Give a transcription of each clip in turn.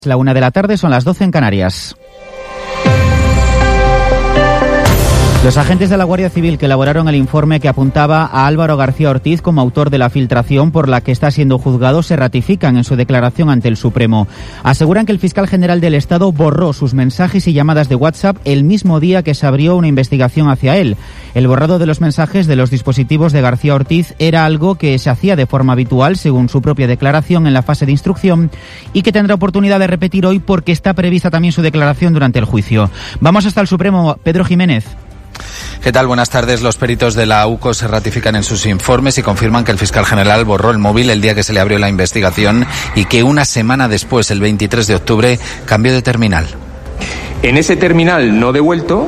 La 1 de la tarde, son las 12 en Canarias. Los agentes de la Guardia Civil que elaboraron el informe que apuntaba a Álvaro García Ortiz como autor de la filtración por la que está siendo juzgado se ratifican en su declaración ante el Supremo. Aseguran que el fiscal general del Estado borró sus mensajes y llamadas de WhatsApp el mismo día que se abrió una investigación hacia él. El borrado de los mensajes de los dispositivos de García Ortiz era algo que se hacía de forma habitual, según su propia declaración, en la fase de instrucción y que tendrá oportunidad de repetir hoy porque está prevista también su declaración durante el juicio. Vamos hasta el Supremo. Pedro Jiménez. ¿Qué tal? Buenas tardes. Los peritos de la UCO se ratifican en sus informes y confirman que el fiscal general borró el móvil el día que se le abrió la investigación y que una semana después, el 23 de octubre, cambió de terminal. En ese terminal no devuelto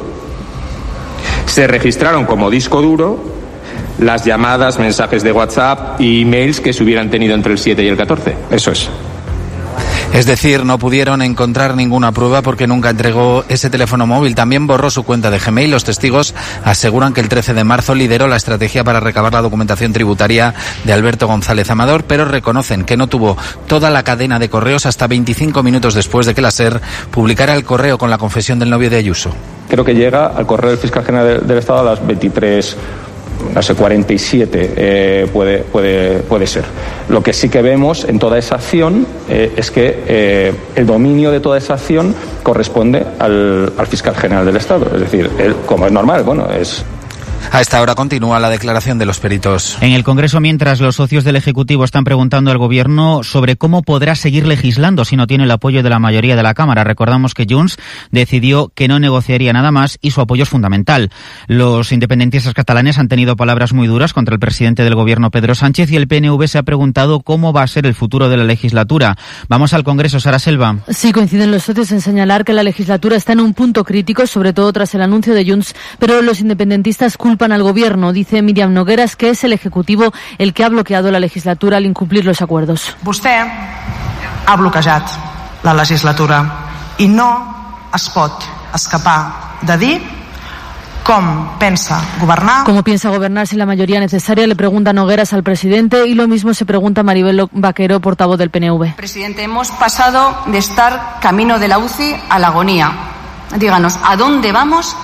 se registraron como disco duro las llamadas, mensajes de WhatsApp e emails que se hubieran tenido entre el 7 y el 14. Eso es. Es decir, no pudieron encontrar ninguna prueba porque nunca entregó ese teléfono móvil. También borró su cuenta de Gmail. Los testigos aseguran que el 13 de marzo lideró la estrategia para recabar la documentación tributaria de Alberto González Amador, pero reconocen que no tuvo toda la cadena de correos hasta 25 minutos después de que la SER publicara el correo con la confesión del novio de Ayuso. Creo que llega al correo del fiscal general del Estado a las 23. No sé, 47 puede ser. Lo que sí que vemos en toda esa acción es que el dominio de toda esa acción corresponde al fiscal general del Estado. Es decir, él, como es normal, A esta hora continúa la declaración de los peritos. En el Congreso, mientras, los socios del Ejecutivo están preguntando al Gobierno sobre cómo podrá seguir legislando si no tiene el apoyo de la mayoría de la Cámara. Recordamos que Junts decidió que no negociaría nada más y su apoyo es fundamental. Los independentistas catalanes han tenido palabras muy duras contra el presidente del Gobierno, Pedro Sánchez, y el PNV se ha preguntado cómo va a ser el futuro de la legislatura. Vamos al Congreso, Sara Selva. Sí, coinciden los socios en señalar que la legislatura está en un punto crítico, sobre todo tras el anuncio de Junts, pero los independentistas culpan al Gobierno. Dice Míriam Nogueras que es el Ejecutivo el que ha bloqueado la legislatura al incumplir los acuerdos. Vostè ha bloquejat la legislatura i no es pot escapar de dir ¿cómo piensa gobernar? ¿Cómo piensa gobernar sin la mayoría necesaria? Le pregunta Nogueras al presidente y lo mismo se pregunta Maribel Vaquero, portavoz del PNV. Presidente, hemos pasado de estar camino de la UCI a la agonía. Díganos, ¿a dónde vamos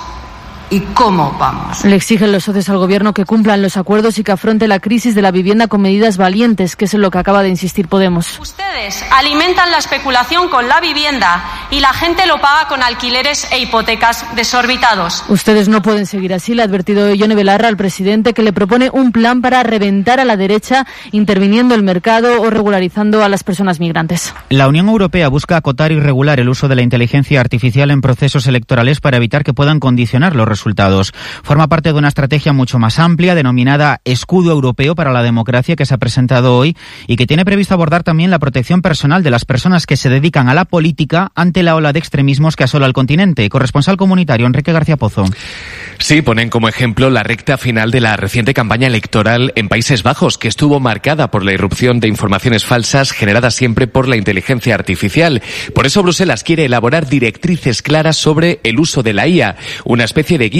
y cómo vamos? Le exigen los socios al Gobierno que cumplan los acuerdos y que afronte la crisis de la vivienda con medidas valientes, que es en lo que acaba de insistir Podemos. Ustedes alimentan la especulación con la vivienda y la gente lo paga con alquileres e hipotecas desorbitados. Ustedes no pueden seguir así, le ha advertido Ione Belarra al presidente, que le propone un plan para reventar a la derecha, interviniendo el mercado o regularizando a las personas migrantes. La Unión Europea busca acotar y regular el uso de la inteligencia artificial en procesos electorales para evitar que puedan condicionar los resultados. Forma parte de una estrategia mucho más amplia denominada Escudo Europeo para la Democracia que se ha presentado hoy y que tiene previsto abordar también la protección personal de las personas que se dedican a la política ante la ola de extremismos que asola al continente. Corresponsal comunitario Enrique García Pozo. Sí, ponen como ejemplo la recta final de la reciente campaña electoral en Países Bajos, que estuvo marcada por la irrupción de informaciones falsas generadas siempre por la inteligencia artificial. Por eso Bruselas quiere elaborar directrices claras sobre el uso de la IA, una especie de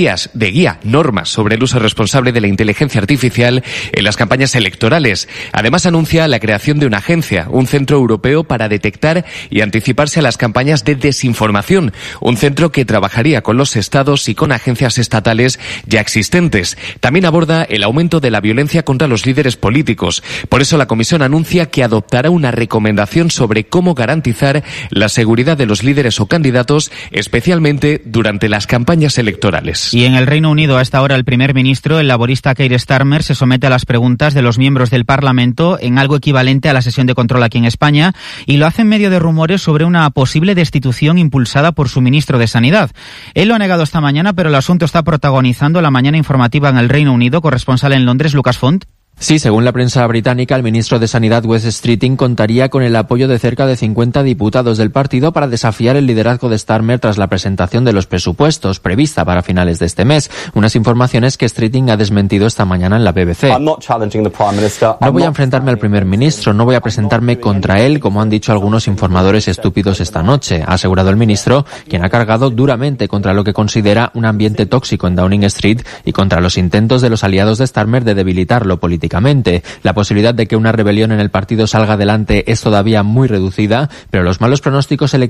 normas sobre el uso responsable de la inteligencia artificial en las campañas electorales. Además anuncia la creación de una agencia, un centro europeo para detectar y anticiparse a las campañas de desinformación, un centro que trabajaría con los estados y con agencias estatales ya existentes. También aborda el aumento de la violencia contra los líderes políticos. Por eso la Comisión anuncia que adoptará una recomendación sobre cómo garantizar la seguridad de los líderes o candidatos, especialmente durante las campañas electorales. Y en el Reino Unido, a esta hora, el primer ministro, el laborista Keir Starmer, se somete a las preguntas de los miembros del Parlamento en algo equivalente a la sesión de control aquí en España, y lo hace en medio de rumores sobre una posible destitución impulsada por su ministro de Sanidad. Él lo ha negado esta mañana, pero el asunto está protagonizando la mañana informativa en el Reino Unido. Corresponsal en Londres, Lucas Font. Sí, según la prensa británica, el ministro de Sanidad, Wes Streeting, contaría con el apoyo de cerca de 50 diputados del partido para desafiar el liderazgo de Starmer tras la presentación de los presupuestos, prevista para finales de este mes. Unas informaciones que Streeting ha desmentido esta mañana en la BBC. No voy a enfrentarme al primer ministro, no voy a presentarme contra él, como han dicho algunos informadores estúpidos esta noche, ha asegurado el ministro, quien ha cargado duramente contra lo que considera un ambiente tóxico en Downing Street y contra los intentos de los aliados de Starmer de debilitarlo políticamente. políticamente. La posibilidad de que una rebelión en el partido salga adelante es todavía muy reducida, pero los malos pronósticos electorales